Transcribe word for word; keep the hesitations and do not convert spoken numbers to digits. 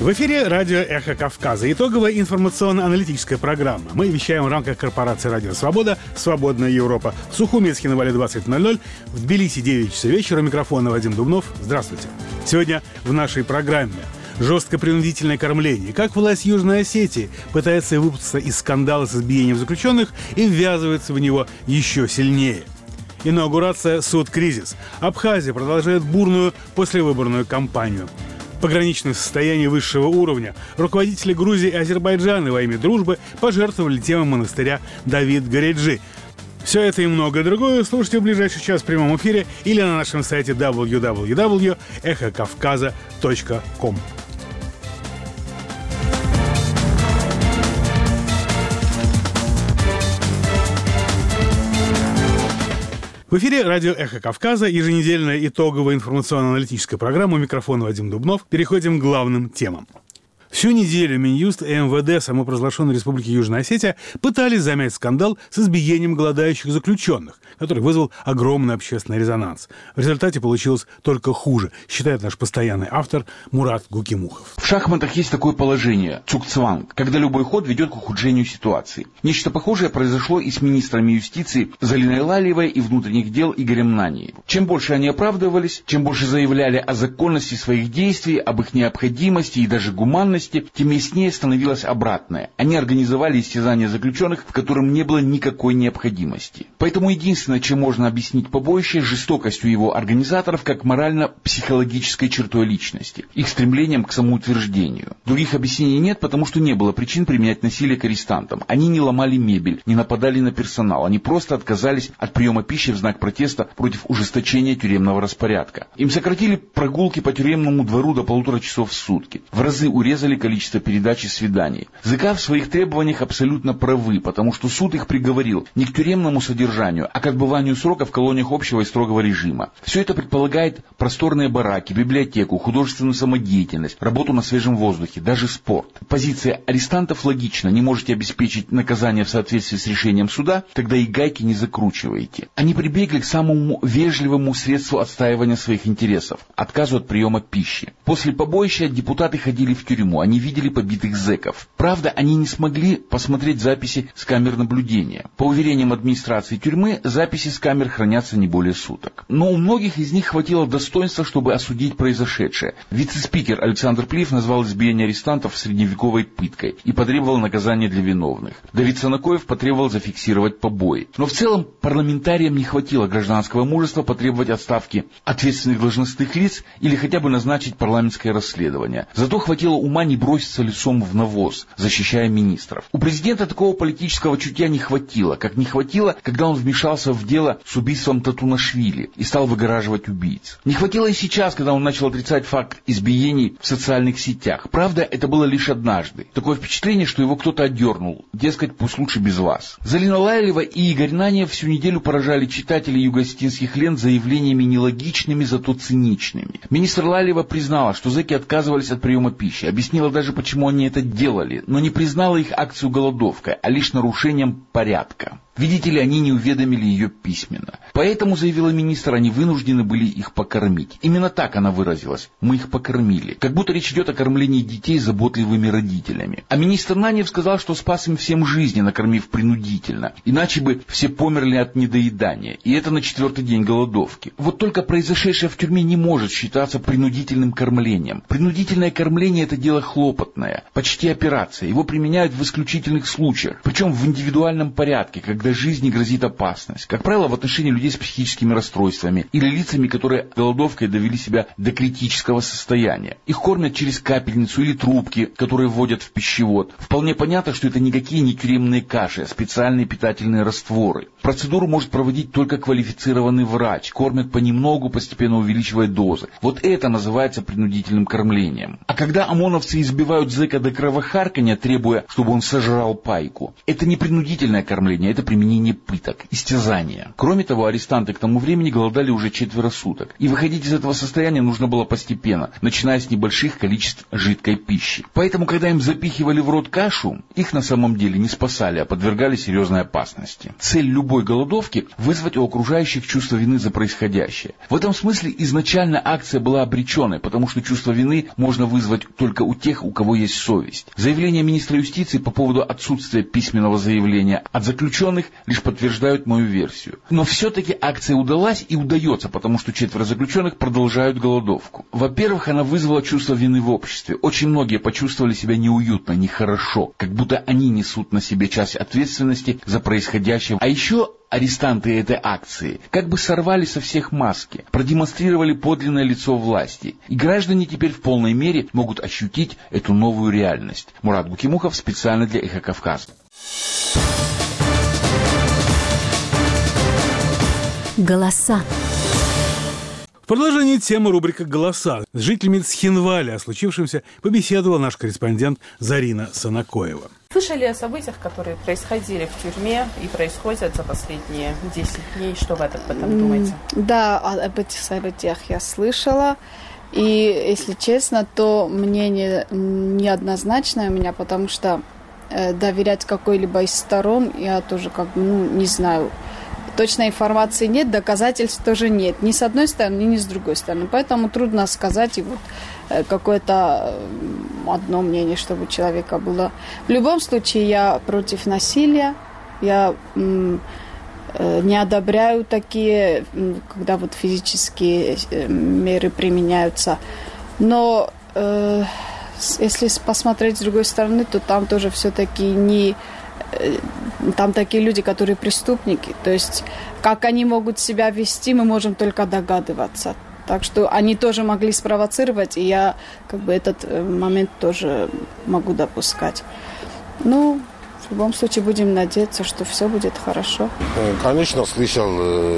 В эфире радио «Эхо Кавказа». Итоговая информационно-аналитическая программа. Мы вещаем в рамках корпорации «Радио Свобода», «Свободная Европа». В Сухумецке на Вале двадцать ноль ноль, в Тбилиси девять часов вечера. Микрофон Вадим Дубнов. Здравствуйте. Сегодня в нашей программе жесткое принудительное кормление. Как власть Южной Осетии пытается выпутаться из скандала с избиением заключенных и ввязывается в него еще сильнее. Инаугурация «Суд-кризис». Абхазия продолжает бурную послевыборную кампанию. Пограничное состояние высшего уровня. Руководители Грузии и Азербайджана во имя дружбы пожертвовали темой монастыря Давид Гареджи. Все это и многое другое слушайте в ближайший час в прямом эфире или на нашем сайте дабл ю дабл ю дабл ю точка эхо кавказа точка ком. В эфире радио «Эхо Кавказа», еженедельная итоговая информационно-аналитическая программа. У микрофона Вадим Дубнов. Переходим к главным темам. Всю неделю Минюст и эм вэ дэ самопровозглашенной Республики Южная Осетия пытались замять скандал с избиением голодающих заключенных, который вызвал огромный общественный резонанс. В результате получилось только хуже, считает наш постоянный автор Мурат Гукимухов. В шахматах есть такое положение – цукцванг, когда любой ход ведет к ухудшению ситуации. Нечто похожее произошло и с министрами юстиции Залиной Лалиевой и внутренних дел Игорем Наниевым. Чем больше они оправдывались, чем больше заявляли о законности своих действий, об их необходимости и даже гуманности, тем яснее становилось обратное. Они организовали истязания заключенных, в котором не было никакой необходимости. Поэтому единственное, чем можно объяснить побоище, жестокостью его организаторов как морально-психологической чертой личности, их стремлением к самоутверждению. Других объяснений нет, потому что не было причин применять насилие к арестантам. Они не ломали мебель, не нападали на персонал, они просто отказались от приема пищи в знак протеста против ужесточения тюремного распорядка. Им сократили прогулки по тюремному двору до полутора часов в сутки, в разы урезали количество передач и свиданий. ЗК в своих требованиях абсолютно правы, потому что суд их приговорил не к тюремному содержанию, а к отбыванию срока в колониях общего и строгого режима. Все это предполагает просторные бараки, библиотеку, художественную самодеятельность, работу на свежем воздухе, даже спорт. Позиция арестантов логична: не можете обеспечить наказание в соответствии с решением суда, тогда и гайки не закручиваете. Они прибегли к самому вежливому средству отстаивания своих интересов – отказу от приема пищи. После побоища депутаты ходили в тюрьму. Они видели побитых зэков. Правда, они не смогли посмотреть записи с камер наблюдения. По уверениям администрации тюрьмы, записи с камер хранятся не более суток. Но у многих из них хватило достоинства, чтобы осудить произошедшее. Вице-спикер Александр Плиев назвал избиение арестантов средневековой пыткой и потребовал наказания для виновных. Давид Санакоев потребовал зафиксировать побои. Но в целом парламентариям не хватило гражданского мужества потребовать отставки ответственных должностных лиц или хотя бы назначить парламентское расследование. Зато хватило ума не броситься лицом в навоз, защищая министров. У президента такого политического чутья не хватило, как не хватило, когда он вмешался в дело с убийством Татунашвили и стал выгораживать убийц. Не хватило и сейчас, когда он начал отрицать факт избиений в социальных сетях. Правда, это было лишь однажды. Такое впечатление, что его кто-то отдернул. Дескать, пусть лучше без вас. Залина Лалиева и Игорь Наниев всю неделю поражали читателей юго-осетинских лент заявлениями нелогичными, зато циничными. Министр Лалиева признала, что зэки отказывались от приема пищи, объяснила даже, почему они это делали, но не признала их акцию голодовкой, а лишь нарушением порядка. Видите ли, они не уведомили ее письменно. Поэтому, заявила министр, они вынуждены были их покормить. Именно так она выразилась. Мы их покормили. Как будто речь идет о кормлении детей заботливыми родителями. А министр Наниев сказал, что спас им всем жизни, накормив принудительно. Иначе бы все померли от недоедания. И это на четвертый день голодовки. Вот только произошедшее в тюрьме не может считаться принудительным кормлением. Принудительное кормление – это дело хлопотное. Почти операция. Его применяют в исключительных случаях. Причем в индивидуальном порядке, когда жизни грозит опасность. Как правило, в отношении людей с психическими расстройствами или лицами, которые голодовкой довели себя до критического состояния. Их кормят через капельницу или трубки, которые вводят в пищевод. Вполне понятно, что это никакие не тюремные каши, а специальные питательные растворы. Процедуру может проводить только квалифицированный врач. Кормят понемногу, постепенно увеличивая дозы. Вот это называется принудительным кормлением. А когда ОМОНовцы избивают зэка до кровохарканья, требуя, чтобы он сожрал пайку, это не принудительное кормление, это примерно применение пыток, истязания. Кроме того, арестанты к тому времени голодали уже четверо суток. И выходить из этого состояния нужно было постепенно, начиная с небольших количеств жидкой пищи. Поэтому, когда им запихивали в рот кашу, их на самом деле не спасали, а подвергали серьезной опасности. Цель любой голодовки – вызвать у окружающих чувство вины за происходящее. В этом смысле изначально акция была обреченной, потому что чувство вины можно вызвать только у тех, у кого есть совесть. Заявление министра юстиции по поводу отсутствия письменного заявления от заключенных лишь подтверждают мою версию. Но все-таки акция удалась и удается, потому что четверо заключенных продолжают голодовку. Во-первых, она вызвала чувство вины в обществе. Очень многие почувствовали себя неуютно, нехорошо, как будто они несут на себе часть ответственности за происходящее. А еще арестанты этой акции как бы сорвали со всех маски, продемонстрировали подлинное лицо власти. И граждане теперь в полной мере могут ощутить эту новую реальность. Мурат Гукимухов специально для «Эхо Кавказа». Голоса. В продолжении темы рубрика «Голоса». С жителями Цхинваля о случившемся побеседовала наш корреспондент Зарина Санакоева. Слышали о событиях, которые происходили в тюрьме и происходят за последние десять дней? Что вы об этом думаете? Да, об этих событиях я слышала. И, если честно, то мнение неоднозначное у меня, потому что э, доверять какой-либо из сторон я тоже как бы, ну, не знаю. Точной информации нет, доказательств тоже нет. Ни с одной стороны, ни с другой стороны. Поэтому трудно сказать и вот какое-то одно мнение, чтобы у человека было. В любом случае, я против насилия. Я м, не одобряю такие, когда вот физические меры применяются. Но э, если посмотреть с другой стороны, то там тоже все-таки не... Там такие люди, которые преступники. То есть, как они могут себя вести, мы можем только догадываться. Так что они тоже могли спровоцировать, и я как бы этот момент тоже могу допускать. Ну, в любом случае, будем надеяться, что все будет хорошо. Конечно, слышал